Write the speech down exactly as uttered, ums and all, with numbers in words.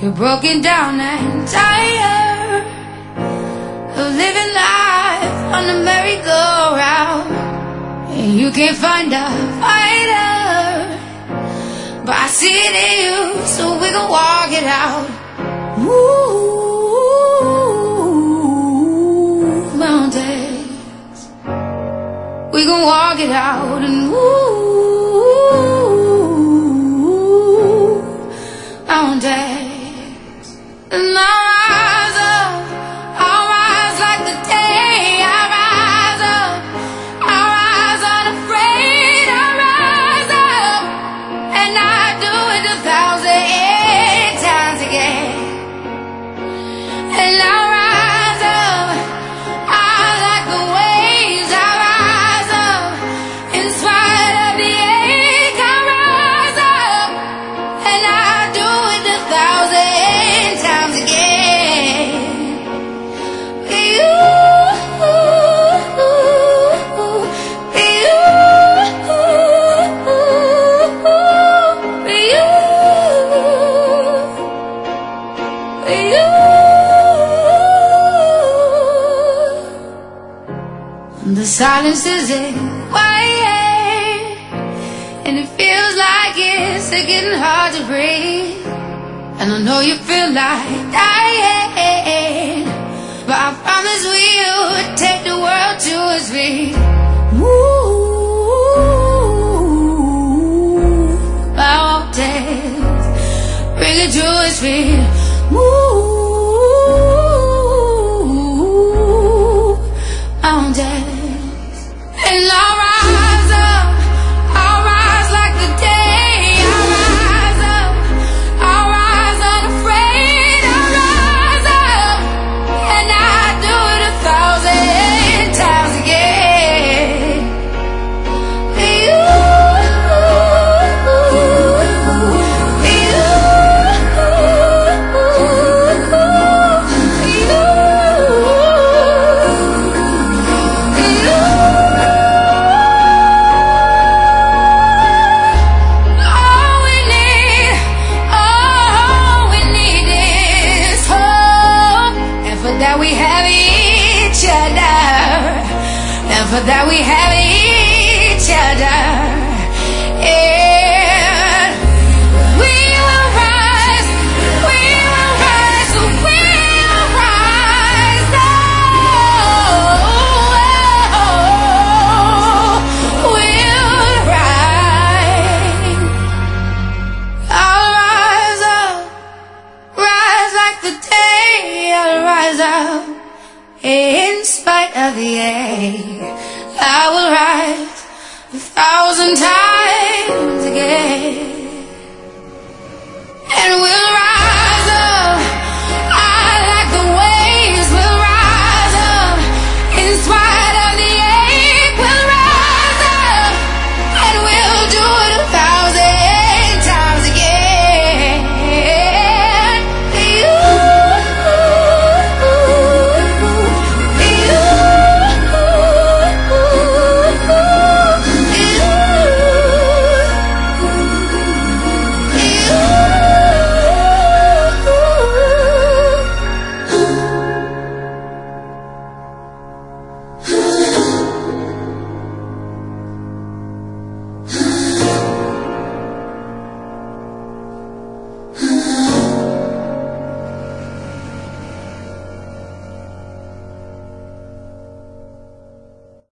You're broken down and tired of living life on the merry-go-round, and you can't find a fighter, but I see it in you, so we gon' walk it out. Ooh, mountains, we gon' walk it out, and ooh, mountains. And I'll rise up, I'll rise like the day. I'll rise up, I'll rise unafraid. I'll rise up, and I'll do it a thousand times again. And I'll rise up, I'll like the waves. I'll rise up, in spite of the ache. I'll rise up, and I'll do it a thousand times again. You, you, you. The silence isn't quiet, and it feels like it's getting hard to breathe. And I know you feel like dying, but I promise we'll take the world to its feet. Ooh, mountains, bring it to its feet. Ooh, mountains. And I'll rise up, I'll rise like the day. I'll rise up, I'll rise unafraid. I'll rise up, and I'll do it a thousand times again. You, that we have each other, and for that we have each other, and we will rise, we will rise, we will rise, oh, we'll rise. I'll rise up, rise like the day. I'll rise up, in spite of the ache. I will rise a thousand times again.